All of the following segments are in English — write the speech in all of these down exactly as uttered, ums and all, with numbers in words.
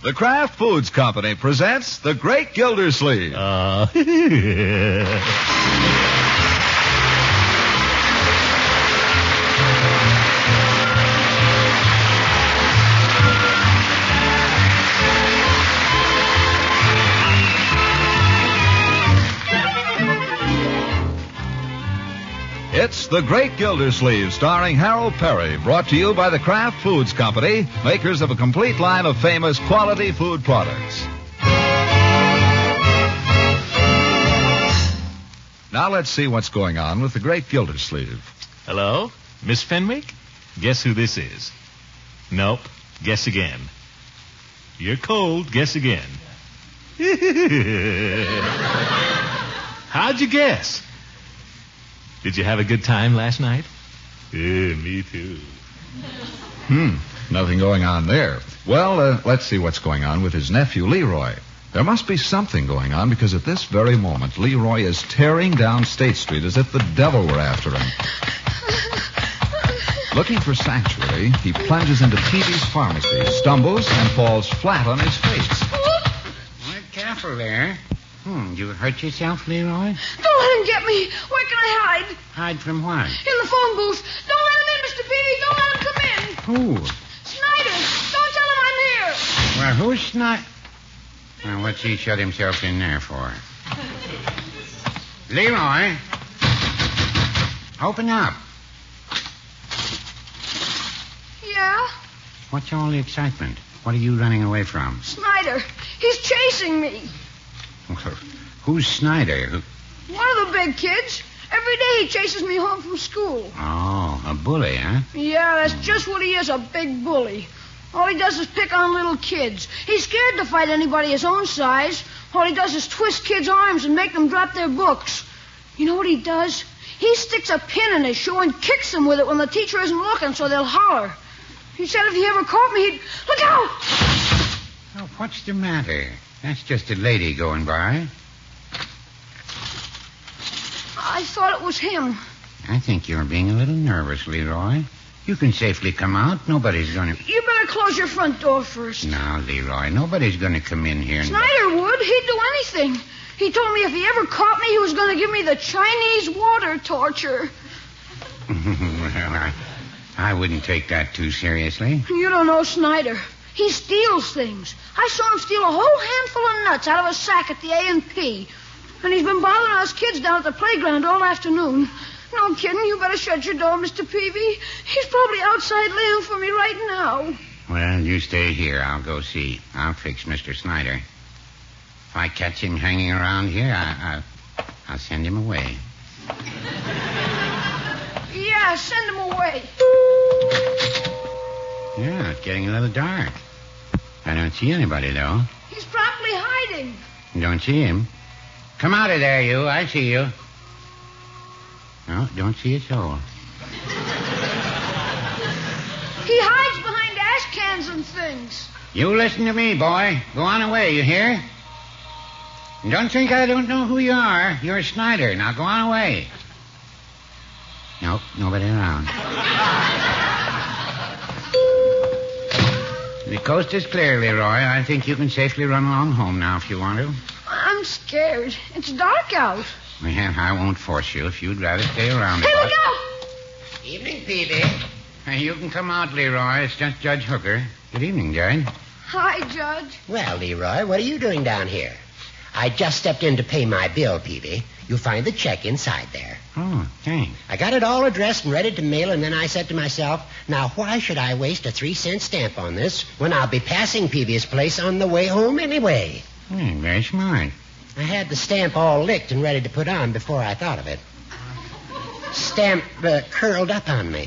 The Kraft Foods Company presents The Great Gildersleeve. Uh, It's The Great Gildersleeve, starring Harold Perry, brought to you by the Kraft Foods Company, makers of a complete line of famous quality food products. Now let's see what's going on with The Great Gildersleeve. Hello? Miss Fenwick? Guess who this is? Nope. Guess again. You're cold. Guess again. How'd you guess? Did you have a good time last night? Yeah, me too. Hmm, nothing going on there. Well, uh, let's see what's going on with his nephew, Leroy. There must be something going on because at this very moment, Leroy is tearing down State Street as if the devil were after him. Looking for sanctuary, he plunges into Peavy's pharmacy, stumbles, and falls flat on his face. Well, careful there. Hmm, you hurt yourself, Leroy? Don't let him get me. Where can I hide? Hide from what? In the phone booth. Don't let him in, Mister Peavy. Don't let him come in. Who? Snyder. Don't tell him I'm here. Well, who's not... Well, what's he shut himself in there for? Leroy? Open up. Yeah? What's all the excitement? What are you running away from? Snyder. He's chasing me. Who's Snyder? Who... One of the big kids. Every day he chases me home from school. Oh, a bully, huh? Yeah, that's just what he is, a big bully. All he does is pick on little kids. He's scared to fight anybody his own size. All he does is twist kids' arms and make them drop their books. You know what he does? He sticks a pin in his shoe and kicks them with it when the teacher isn't looking so they'll holler. He said if he ever caught me, he'd... Look out! Oh, what's the matter? That's just a lady going by. I thought it was him. I think you're being a little nervous, Leroy. You can safely come out. Nobody's going to... You better close your front door first. No, Leroy, nobody's going to come in here. And... Snyder would. He'd do anything. He told me if he ever caught me, he was going to give me the Chinese water torture. Well, I, I wouldn't take that too seriously. You don't know Snyder. He steals things. I saw him steal a whole handful of nuts out of a sack at the A and P. And he's been bothering us kids down at the playground all afternoon. No kidding. You better shut your door, Mister Peavy. He's probably outside laying for me right now. Well, you stay here. I'll go see. I'll fix Mister Snyder. If I catch him hanging around here, I, I, I'll send him away. Yeah, send him away. Yeah, it's getting a little dark. I don't see anybody, though. He's probably hiding. Don't see him. Come out of there, you. I see you. No, don't see a soul. He hides behind ash cans and things. You listen to me, boy. Go on away, you hear? And don't think I don't know who you are. You're Snyder. Now go on away. Nope, nobody around. The coast is clear, Leroy. I think you can safely run along home now if you want to. I'm scared. It's dark out. Well, I won't force you if you'd rather stay around. Hey, look out! Evening, Peavy. Hey, you can come out, Leroy. It's just Judge Hooker. Good evening, Judge. Hi, Judge. Well, Leroy, what are you doing down here? I just stepped in to pay my bill, Peavy. You'll find the check inside there. Oh, thanks. I got it all addressed and ready to mail, and then I said to myself, now why should I waste a three-cent stamp on this when I'll be passing Peavy's place on the way home anyway? Hmm, very smart. I had the stamp all licked and ready to put on before I thought of it. Stamp uh, curled up on me.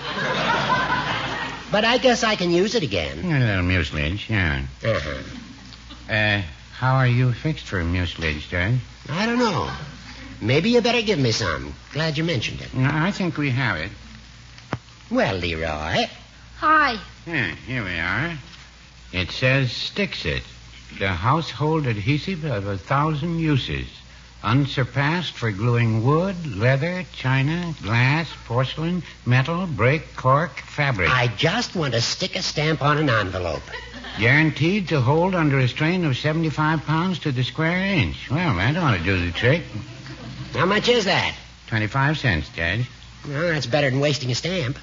But I guess I can use it again. A little mucilage, yeah. Uh-huh. Uh, how are you fixed for mucilage, Judge? I don't know. Maybe you better give me some. Glad you mentioned it. No, I think we have it. Well, Leroy. Hi. Yeah, here we are. It says Stixit, the household adhesive of a thousand uses. Unsurpassed for gluing wood, leather, china, glass, porcelain, metal, brick, cork, fabric. I just want to stick a stamp on an envelope. Guaranteed to hold under a strain of seventy-five pounds to the square inch. Well, that ought to do the trick. How much is that? twenty-five cents, Judge. Well, that's better than wasting a stamp.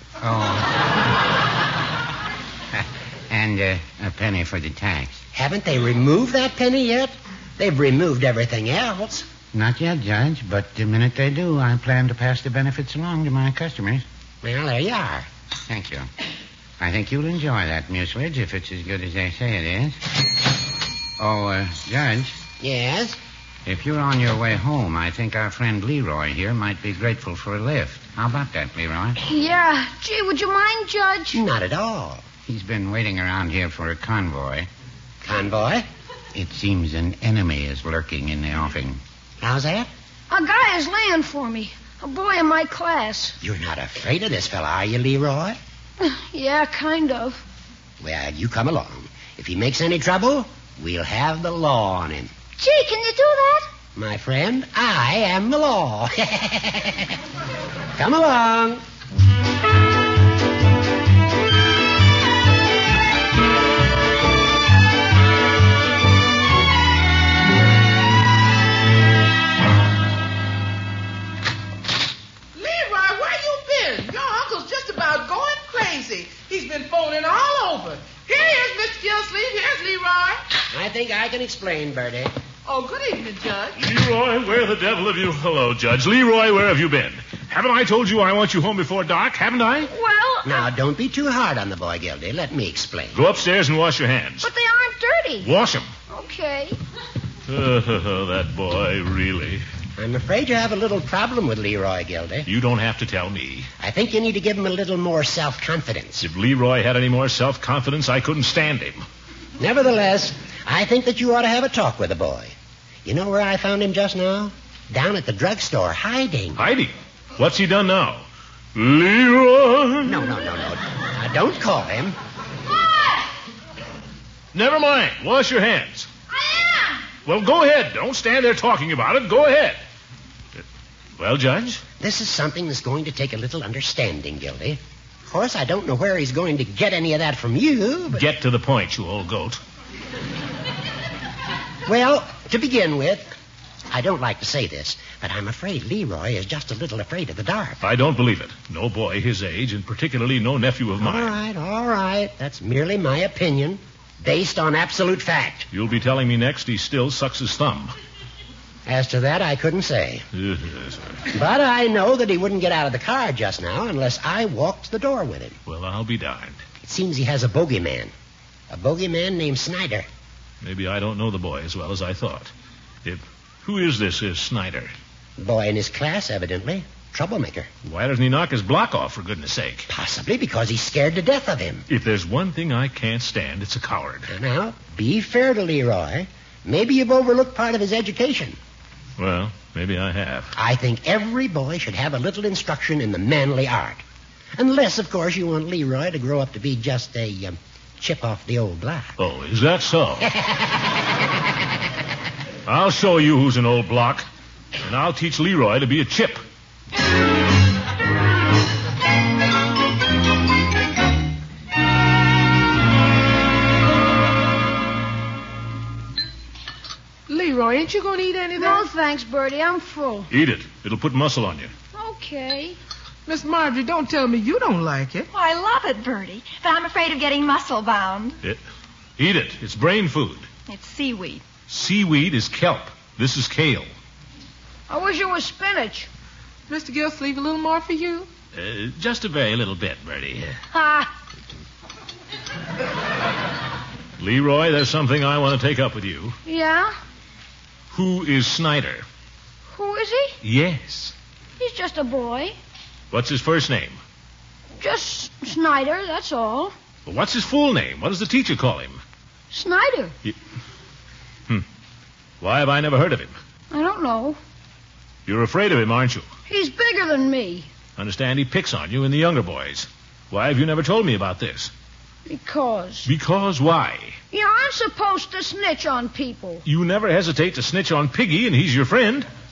Oh. And uh, a penny for the tax. Haven't they removed that penny yet? They've removed everything else. Not yet, Judge, but the minute they do, I plan to pass the benefits along to my customers. Well, there you are. Thank you. I think you'll enjoy that mucilage if it's as good as they say it is. Oh, uh, Judge, Yes? if you're on your way home, I think our friend Leroy here might be grateful for a lift. How about that, Leroy? Yeah. Gee, would you mind, Judge? Not at all. He's been waiting around here for a convoy. Convoy? It seems an enemy is lurking in the offing. How's that? A guy is laying for me. A boy in my class. You're not afraid of this fella, are you, Leroy? Yeah, kind of. Well, you come along. If he makes any trouble, we'll have the law on him. Gee, can you do that? My friend, I am the law. Come along. Leroy, where you been? Your uncle's just about going crazy. He's been phoning all over. Here he is, Mister Gillsleeve. Here's Leroy. I think I can explain, Bertie. Oh, good evening, Judge. Leroy, where the devil have you... Hello, Judge. Leroy, where have you been? Haven't I told you I want you home before dark? Haven't I? Well, Now, don't be too hard on the boy, Gildy. Let me explain. Go upstairs and wash your hands. but they aren't dirty. Wash them. Okay. Oh, that boy, really. I'm afraid you have a little problem with Leroy, Gildy. You don't have to tell me. I think you need to give him a little more self-confidence. If Leroy had any more self-confidence, I couldn't stand him. Nevertheless, I think that you ought to have a talk with the boy. You know where I found him just now? Down at the drugstore, hiding. Hiding? What's he done now? Leroy! No, no, no, no. Now, don't call him. Never mind. Wash your hands. I am. Well, go ahead. Don't stand there talking about it. Go ahead. Well, Judge? This is something that's going to take a little understanding, Gildy. Of course, I don't know where he's going to get any of that from you, but... Get to the point, you old goat. Well, to begin with, I don't like to say this, but I'm afraid Leroy is just a little afraid of the dark. I don't believe it. No boy his age, and particularly no nephew of All mine. right, all right. That's merely my opinion, based on absolute fact. You'll be telling me next he still sucks his thumb. As to that, I couldn't say. But I know that he wouldn't get out of the car just now unless I walked to the door with him. Well, I'll be darned. It seems he has a bogeyman. A bogeyman named Snyder. Maybe I don't know the boy as well as I thought. If, who is this, is Snyder? Boy in his class, evidently. Troublemaker. Why doesn't he knock his block off, for goodness sake? Possibly because he's scared to death of him. If there's one thing I can't stand, it's a coward. Now, be fair to Leroy. Maybe you've overlooked part of his education. Well, maybe I have. I think every boy should have a little instruction in the manly art. Unless, of course, you want Leroy to grow up to be just a um, chip off the old block. Oh, is that so? I'll show you who's an old block, and I'll teach Leroy to be a chip. Leroy, ain't you going to eat any of No, that? thanks, Bertie. I'm full. Eat it. It'll put muscle on you. Okay. Miss Marjorie, don't tell me you don't like it. Oh, I love it, Bertie, but I'm afraid of getting muscle bound. It, eat it. It's brain food. It's seaweed. Seaweed is kelp. This is kale. I wish it was spinach. Mister Gillsleeve, a little more for you? Uh, just a very little bit, Bertie. Ha! Leroy, there's something I want to take up with you. Yeah? Who is Snyder? Who is he? Yes. He's just a boy. What's his first name? Just Snyder, that's all. Well, what's his full name? What does the teacher call him? Snyder. Hmm. Why have I never heard of him? I don't know. You're afraid of him, aren't you? He's bigger than me. Understand he picks on you and the younger boys. Why have you never told me about this? Because. Because why? You aren't supposed to snitch on people. You never hesitate to snitch on Piggy, and he's your friend.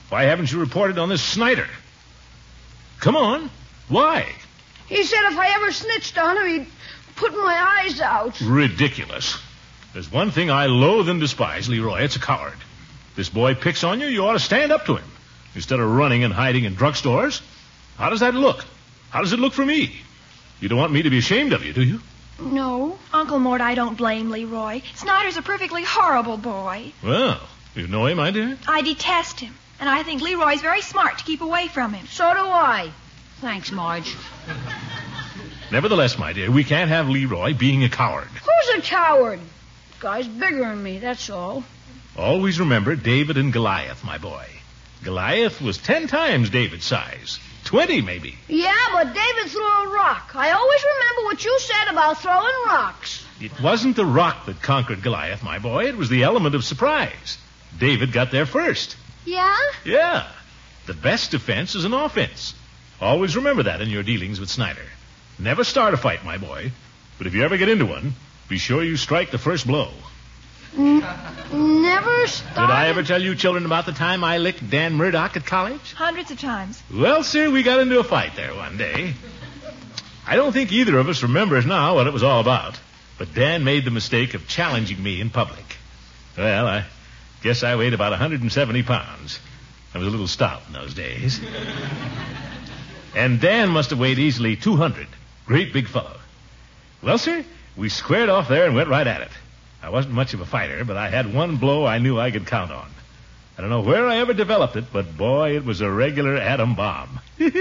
Why haven't you reported on this Snyder? Come on. Why? He said if I ever snitched on him, he'd put my eyes out. Ridiculous. There's one thing I loathe and despise, Leroy. It's a coward. This boy picks on you, you ought to stand up to him. Instead of running and hiding in drugstores. How does that look? How does it look for me? You don't want me to be ashamed of you, do you? No. Uncle Mort, I don't blame Leroy. Snyder's a perfectly horrible boy. Well, you know him, my dear? I detest him. And I think Leroy's very smart to keep away from him. So do I. Thanks, Marge. Nevertheless, my dear, we can't have Leroy being a coward. Who's a coward? The guy's bigger than me, that's all. Always remember David and Goliath, my boy. Goliath was ten times David's size. Twenty, maybe. Yeah, but David threw a rock. I always remember what you said about throwing rocks. It wasn't the rock that conquered Goliath, my boy. It was the element of surprise. David got there first. Yeah? Yeah. The best defense is an offense. Always remember that in your dealings with Snyder. Never start a fight, my boy. But if you ever get into one, be sure you strike the first blow. N- never start. Did I ever tell you children about the time I licked Dan Murdoch at college? Hundreds of times. Well, sir, we got into a fight there one day. I don't think either of us remembers now what it was all about. But Dan made the mistake of challenging me in public. Well, I guess I weighed about one hundred seventy pounds. I was a little stout in those days. And Dan must have weighed easily two hundred. Great big fellow. Well, sir, we squared off there and went right at it. I wasn't much of a fighter, but I had one blow I knew I could count on. I don't know where I ever developed it, but, boy, it was a regular atom bomb. How'd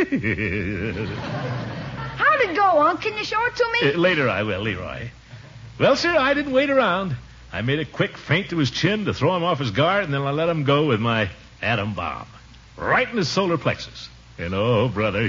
it go, Unc? Can you show it to me? Uh, later I will, Leroy. Well, sir, I didn't wait around. I made a quick feint to his chin to throw him off his guard, and then I let him go with my atom bomb. Right in his solar plexus. And, oh, brother.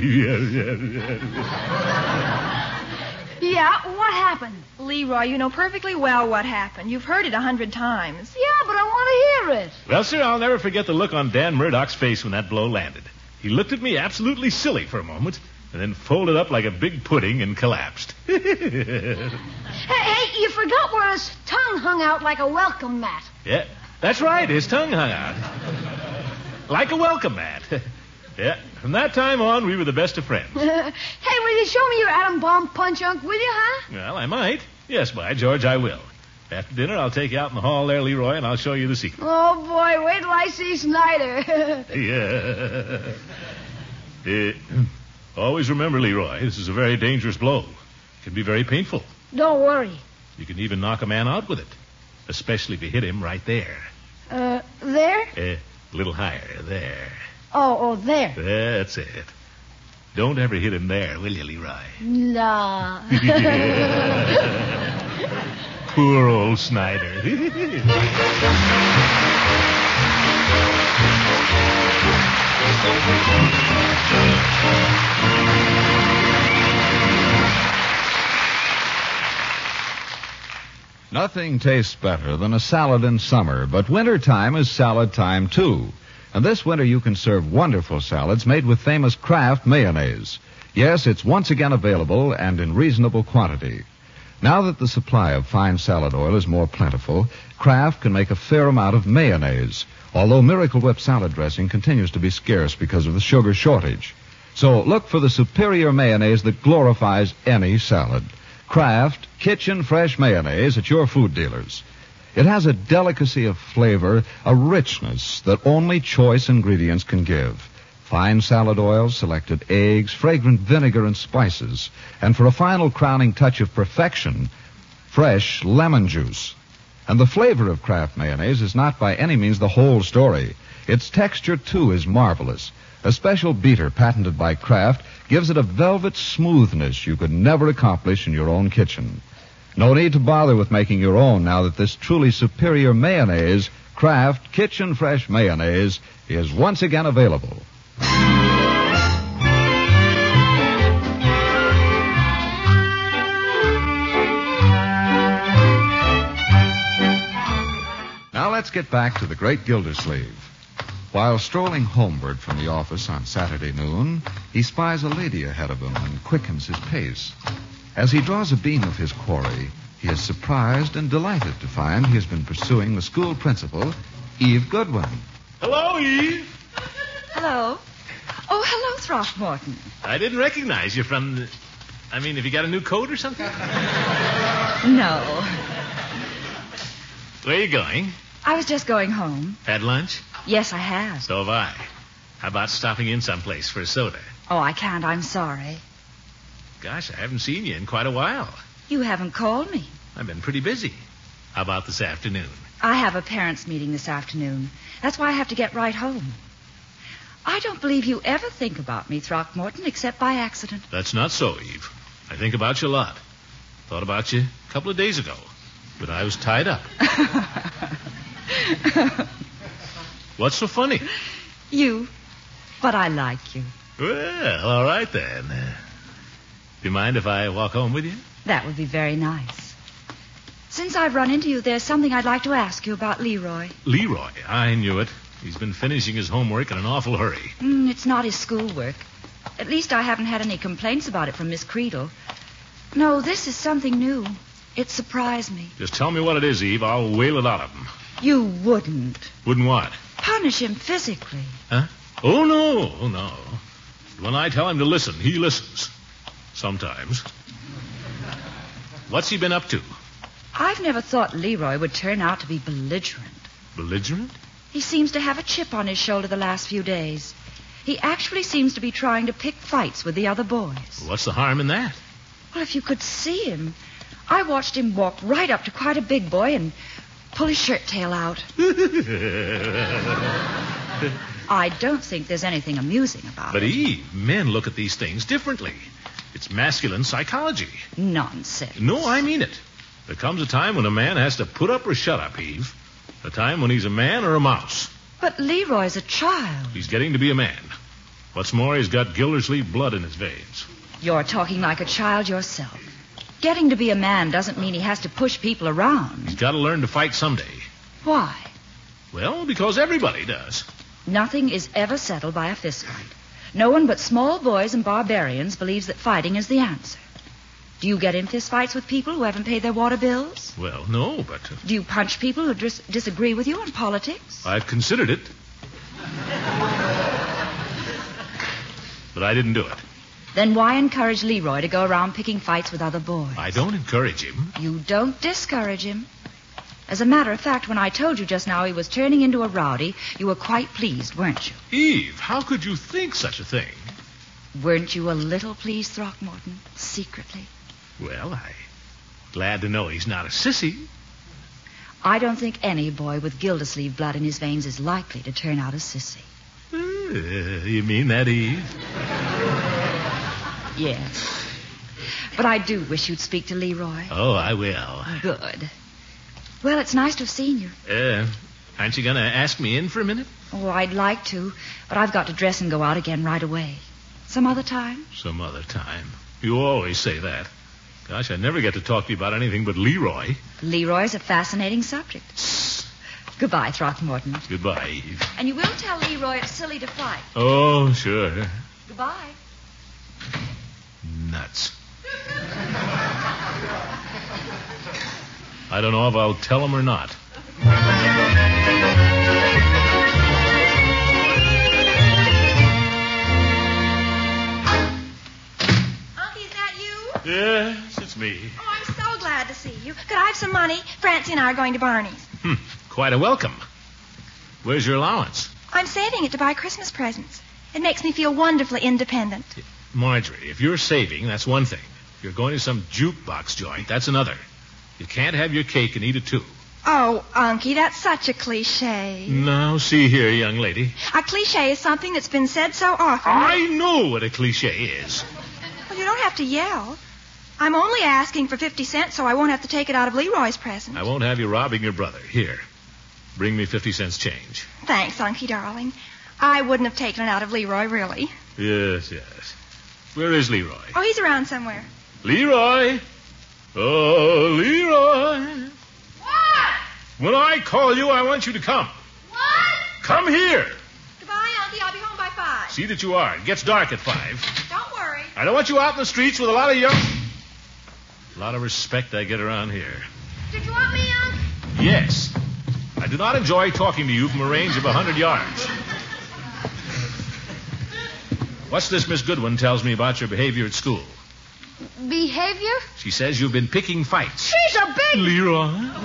Yeah, what happened? Leroy, you know perfectly well what happened. You've heard it a hundred times. Yeah, but I want to hear it. Well, sir, I'll never forget the look on Dan Murdoch's face when that blow landed. He looked at me absolutely silly for a moment, and then folded up like a big pudding and collapsed. Hey, hey, you forgot where his tongue hung out like a welcome mat. Yeah, that's right. His tongue hung out. Like a welcome mat. Yeah, from that time on, we were the best of friends. Hey, will you show me your atom bomb punch, Unc, will you, huh? Well, I might. Yes, by George, I will. After dinner, I'll take you out in the hall there, Leroy, and I'll show you the secret. Oh, boy, wait till I see Snyder. Yeah. Uh, always remember, Leroy, this is a very dangerous blow. It can be very painful. Don't worry. You can even knock a man out with it, especially if you hit him right there. Uh, there? Uh, a little higher, there. Oh, oh, there. That's it. Don't ever hit him there, will you, Leroy? Nah. Poor old Snyder. Nothing tastes better than a salad in summer, but wintertime is salad time, too. And this winter you can serve wonderful salads made with famous Kraft mayonnaise. Yes, it's once again available and in reasonable quantity. Now that the supply of fine salad oil is more plentiful, Kraft can make a fair amount of mayonnaise, although Miracle Whip salad dressing continues to be scarce because of the sugar shortage. So look for the superior mayonnaise that glorifies any salad. Kraft Kitchen Fresh Mayonnaise at your food dealers. It has a delicacy of flavor, a richness that only choice ingredients can give. Fine salad oil, selected eggs, fragrant vinegar and spices, and for a final crowning touch of perfection, fresh lemon juice. And the flavor of Kraft mayonnaise is not by any means the whole story. Its texture, too, is marvelous. A special beater patented by Kraft gives it a velvet smoothness you could never accomplish in your own kitchen. No need to bother with making your own now that this truly superior mayonnaise, Kraft Kitchen Fresh Mayonnaise, is once again available. Now let's get back to the great Gildersleeve. While strolling homeward from the office on Saturday noon, he spies a lady ahead of him and quickens his pace. As he draws a beam of his quarry, he is surprised and delighted to find he has been pursuing the school principal, Eve Goodwin. Hello, Eve. Hello. Oh, hello, Throckmorton. I didn't recognize you from the... I mean, have you got a new coat or something? No. Where are you going? I was just going home. Had lunch? Yes, I have. So have I. How about stopping in someplace for a soda? Oh, I can't. I'm sorry. Gosh, I haven't seen you in quite a while. You haven't called me. I've been pretty busy. How about this afternoon? I have a parents' meeting this afternoon. That's why I have to get right home. I don't believe you ever think about me, Throckmorton, except by accident. That's not so, Eve. I think about you a lot. Thought about you a couple of days ago, but I was tied up. What's so funny? You. But I like you. Well, all right then. Uh, do you mind if I walk home with you? That would be very nice. Since I've run into you, there's something I'd like to ask you about Leroy. Leroy? I knew it. He's been finishing his homework in an awful hurry. Mm, it's not his schoolwork. At least I haven't had any complaints about it from Miss Creedle. No, this is something new. It surprised me. Just tell me what it is, Eve. I'll whale it out of him. You wouldn't. Wouldn't what? Punish him physically. Huh? Oh, no. Oh, no. When I tell him to listen, he listens. Sometimes. What's he been up to? I've never thought Leroy would turn out to be belligerent. Belligerent? He seems to have a chip on his shoulder the last few days. He actually seems to be trying to pick fights with the other boys. What's the harm in that? Well, if you could see him. I watched him walk right up to quite a big boy and pull his shirt tail out. I don't think there's anything amusing about but it. But, Eve, men look at these things differently. It's masculine psychology. Nonsense. No, I mean it. There comes a time when a man has to put up or shut up, Eve. A time when he's a man or a mouse. But Leroy's a child. He's getting to be a man. What's more, he's got Gildersleeve blood in his veins. You're talking like a child yourself. Getting to be a man doesn't mean he has to push people around. He's got to learn to fight someday. Why? Well, because everybody does. Nothing is ever settled by a fist fight. No one but small boys and barbarians believes that fighting is the answer. Do you get in fist fights with people who haven't paid their water bills? Well, no, but... Uh, Do you punch people who dis- disagree with you on politics? I've considered it. But I didn't do it. Then why encourage Leroy to go around picking fights with other boys? I don't encourage him. You don't discourage him. As a matter of fact, when I told you just now he was turning into a rowdy, you were quite pleased, weren't you? Eve, how could you think such a thing? Weren't you a little pleased, Throckmorton, secretly? Well, I'm glad to know he's not a sissy. I don't think any boy with Gildersleeve blood in his veins is likely to turn out a sissy. Uh, you mean that, Eve? Yes. But I do wish you'd speak to Leroy. Oh, I will. Good. Well, it's nice to have seen you. Uh, aren't you going to ask me in for a minute? Oh, I'd like to, but I've got to dress and go out again right away. Some other time? Some other time. You always say that. Gosh, I never get to talk to you about anything but Leroy. Leroy's a fascinating subject. Goodbye, Throckmorton. Goodbye, Eve. And you will tell Leroy it's silly to fight. Oh, sure. Goodbye. Nuts. I don't know if I'll tell him or not. Unky, is that you? Yes, it's me. Oh, I'm so glad to see you. Could I have some money? Francie and I are going to Barney's. Hmm, quite a welcome. Where's your allowance? I'm saving it to buy Christmas presents. It makes me feel wonderfully independent. Marjorie, if you're saving, that's one thing. If you're going to some jukebox joint, that's another. You can't have your cake and eat it too. Oh, Unky, that's such a cliche. Now, see here, young lady. A cliche is something that's been said so often. I know what a cliche is. Well, you don't have to yell. I'm only asking for fifty cents so I won't have to take it out of Leroy's present. I won't have you robbing your brother. Here, bring me fifty cents change. Thanks, Unky, darling. I wouldn't have taken it out of Leroy, really. Yes, yes. Where is Leroy? Oh, he's around somewhere. Leroy! Oh, Leroy! What? When I call you, I want you to come. What? Come here. Goodbye, Unky. I'll be home by five. See that you are. It gets dark at five. Don't worry. I don't want you out in the streets with a lot of young... A lot of respect I get around here. Did you want me, Unc? Yes. I do not enjoy talking to you from a range of a hundred yards. What's this Miss Goodwin tells me about your behavior at school? Behavior? She says you've been picking fights. She's a big... Leroy?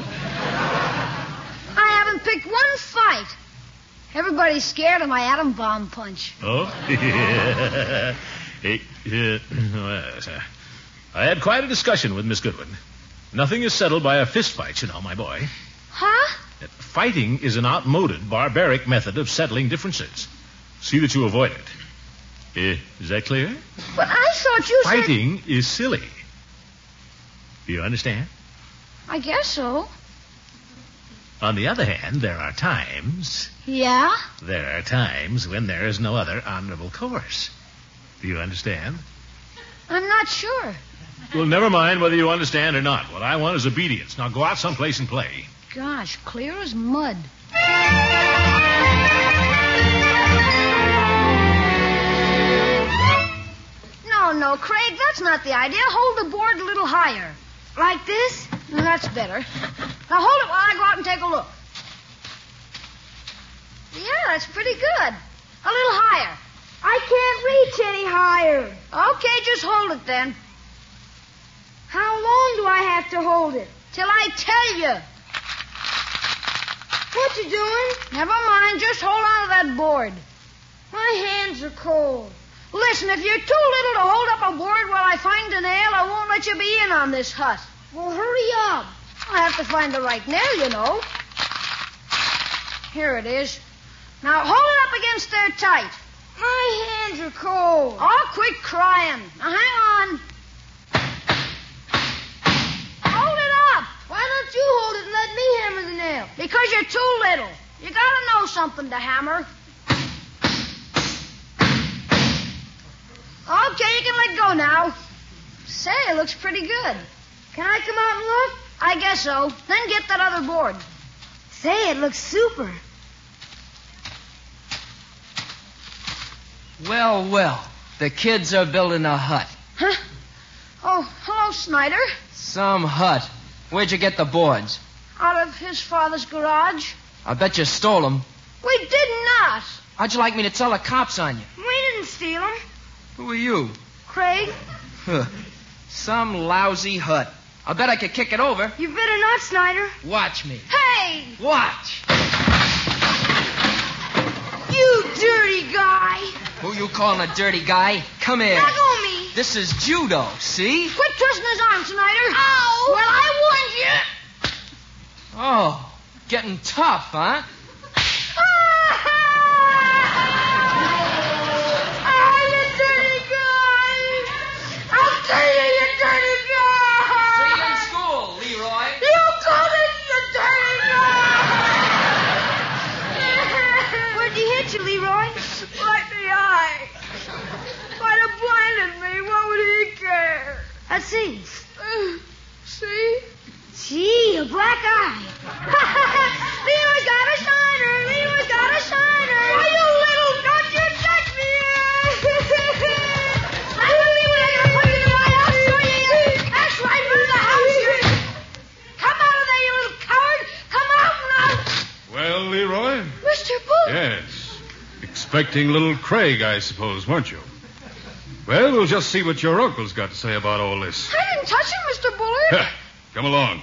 I haven't picked one fight. Everybody's scared of my atom bomb punch. Oh? Hey, uh, I had quite a discussion with Miss Goodwin. Nothing is settled by a fist fight, you know, my boy. Huh? Fighting is an outmoded, barbaric method of settling differences. See that you avoid it. Uh, is that clear? But I thought you said... Fighting is silly. Do you understand? I guess so. On the other hand, there are times... Yeah? There are times when there is no other honorable course. Do you understand? I'm not sure. Well, never mind whether you understand or not. What I want is obedience. Now go out someplace and play. Gosh, clear as mud. No, no, Craig, that's not the idea. Hold the board a little higher. Like this? That's better. Now hold it while I go out and take a look. Yeah, that's pretty good. A little higher. I can't reach any higher. Okay, just hold it then. How long do I have to hold it? Till I tell you. What you doing? Never mind, just hold on to that board. My hands are cold. Listen, if you're too little to hold up a board while I find a nail, I won't let you be in on this hut. Well, hurry up. I have to find the right nail, you know. Here it is. Now hold it up against there tight. My hands are cold. Oh, quit crying. Now hang on. Hold it up. Why don't you hold it and let me hammer the nail? Because you're too little. You gotta know something to hammer. Okay, you can let go now. Say, it looks pretty good. Can I come out and look? I guess so. Then get that other board. Say, it looks super. Well, well, the kids are building a hut. Huh? Oh, hello, Snyder. Some hut. Where'd you get the boards? Out of his father's garage. I bet you stole them. We did not. How'd you like me to tell the cops on you? We didn't steal them. Who are you? Craig? Huh. Some lousy hut. I bet I could kick it over. You better not, Snyder. Watch me. Hey! Watch. You dirty guy. Who you calling a dirty guy? Come here. Let go of me. This is judo, see? Quit twisting his arm, Snyder. Ow! Well, I warned you. Oh, getting tough, huh? Leroy? Right in the eye. Might have blinded me. What would he care? Let's see. Uh, see? Gee, a black eye. Leroy's got a shiner. Leroy's got a shiner. Why, you little... Don't you touch me. I will leave it. I'm going to put you in my house. So you... That's right. Run the house here. Come out of there, you little coward. Come out now. Well, Leroy? Mister Bull. Yes. Expecting little Craig, I suppose, weren't you? Well, we'll just see what your uncle's got to say about all this. I didn't touch him, Mister Bullard. Come along.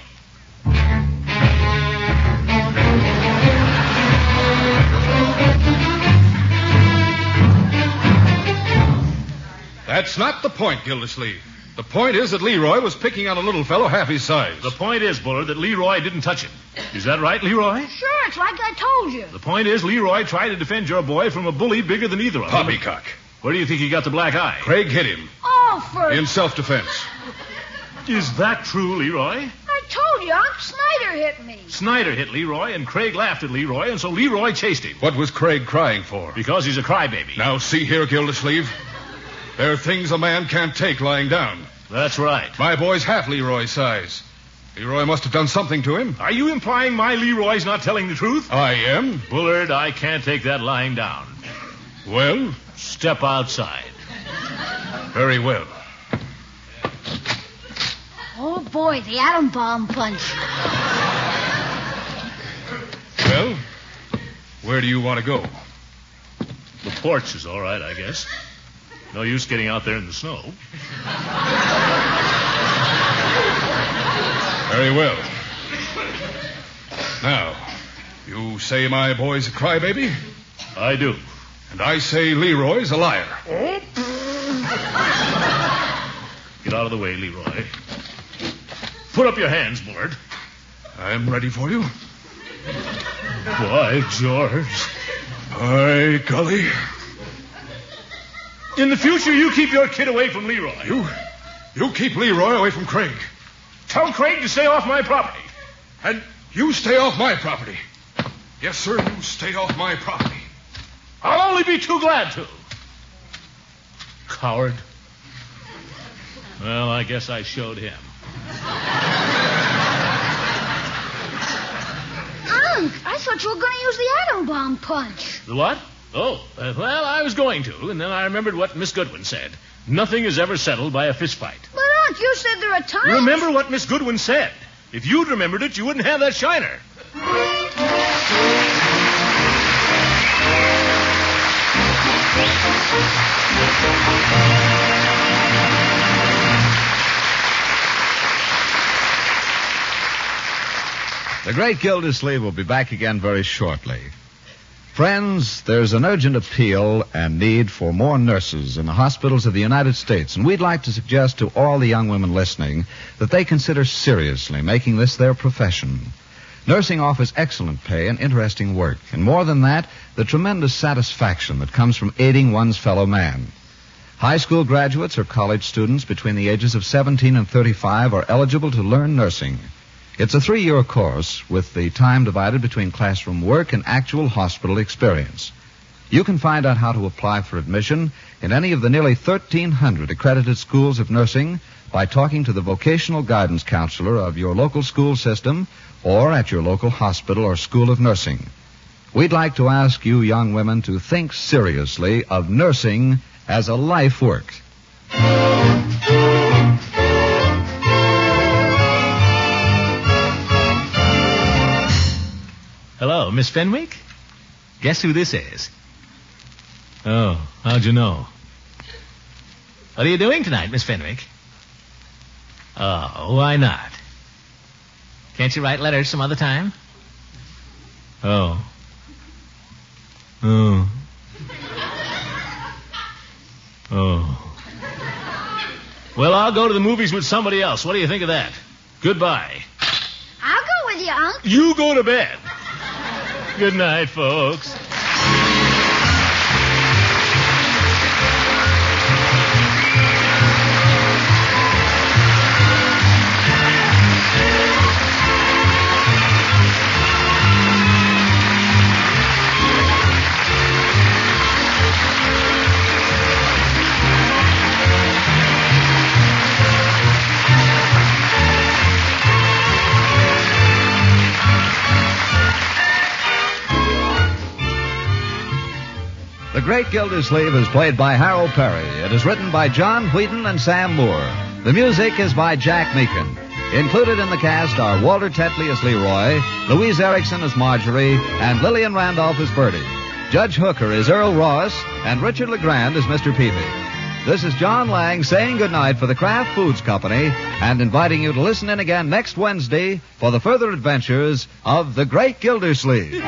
That's not the point, Gildersleeve. The point is that Leroy was picking on a little fellow half his size. The point is, Bullard, that Leroy didn't touch him. Is that right, Leroy? Sure, it's like I told you. The point is, Leroy tried to defend your boy from a bully bigger than either of them. Poppycock. Where do you think he got the black eye? Craig hit him. Oh, for... In self-defense. Is that true, Leroy? I told you, Unc Snyder hit me. Snyder hit Leroy, and Craig laughed at Leroy, and so Leroy chased him. What was Craig crying for? Because he's a crybaby. Now, see here, Gildersleeve. There are things a man can't take lying down. That's right. My boy's half Leroy's size. Leroy must have done something to him. Are you implying my Leroy's not telling the truth? I am. Bullard, I can't take that lying down. Well? Step outside. Very well. Oh, boy, the atom bomb punch. Well, where do you want to go? The porch is all right, I guess. No use getting out there in the snow. Very well. Now, you say my boy's a crybaby? I do. And I say Leroy's a liar. Get out of the way, Leroy. Put up your hands, Mort. I'm ready for you. Why, George. By golly. In the future, you keep your kid away from Leroy. You, you keep Leroy away from Craig. Tell Craig to stay off my property. And you stay off my property. Yes, sir, you stay off my property. I'll only be too glad to. Coward. Well, I guess I showed him. Unc, I thought you were going to use the atom bomb punch. The what? Oh, uh, well, I was going to, and then I remembered what Miss Goodwin said. Nothing is ever settled by a fist fight. But, Unc, you said there are times... Remember what Miss Goodwin said. If you'd remembered it, you wouldn't have that shiner. The Great Gildersleeve will be back again very shortly. Friends, there's an urgent appeal and need for more nurses in the hospitals of the United States, and we'd like to suggest to all the young women listening that they consider seriously making this their profession. Nursing offers excellent pay and interesting work, and more than that, the tremendous satisfaction that comes from aiding one's fellow man. High school graduates or college students between the ages of seventeen and thirty-five are eligible to learn nursing. It's a three-year course with the time divided between classroom work and actual hospital experience. You can find out how to apply for admission in any of the nearly thirteen hundred accredited schools of nursing by talking to the vocational guidance counselor of your local school system or at your local hospital or school of nursing. We'd like to ask you young women to think seriously of nursing as a life work. Hello, Miss Fenwick? Guess who this is? Oh, how'd you know? What are you doing tonight, Miss Fenwick? Oh, why not? Can't you write letters some other time? Oh. Oh. Oh. Well, I'll go to the movies with somebody else. What do you think of that? Goodbye. I'll go with you, Unc. You go to bed. Good night, folks. The Great Gildersleeve is played by Harold Perry. It is written by John Wheaton and Sam Moore. The music is by Jack Meakin. Included in the cast are Walter Tetley as Leroy, Louise Erickson as Marjorie, and Lillian Randolph as Bertie. Judge Hooker is Earl Ross, and Richard LeGrand is Mister Peavy. This is John Lang saying goodnight for the Kraft Foods Company and inviting you to listen in again next Wednesday for the further adventures of the Great Gildersleeve.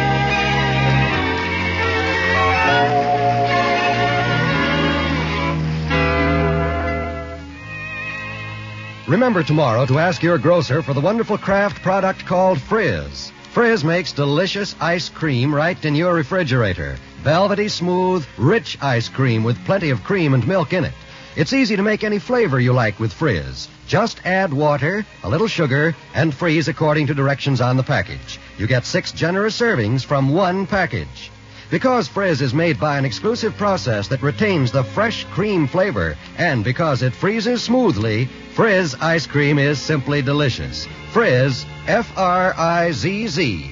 Remember tomorrow to ask your grocer for the wonderful Kraft product called Frizz. Frizz makes delicious ice cream right in your refrigerator. Velvety, smooth, rich ice cream with plenty of cream and milk in it. It's easy to make any flavor you like with Frizz. Just add water, a little sugar, and freeze according to directions on the package. You get six generous servings from one package. Because Frizz is made by an exclusive process that retains the fresh cream flavor, and because it freezes smoothly, Frizz ice cream is simply delicious. Frizz, F R I Z Z.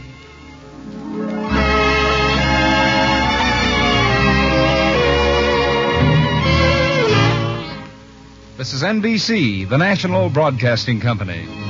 This is N B C, the national broadcasting company.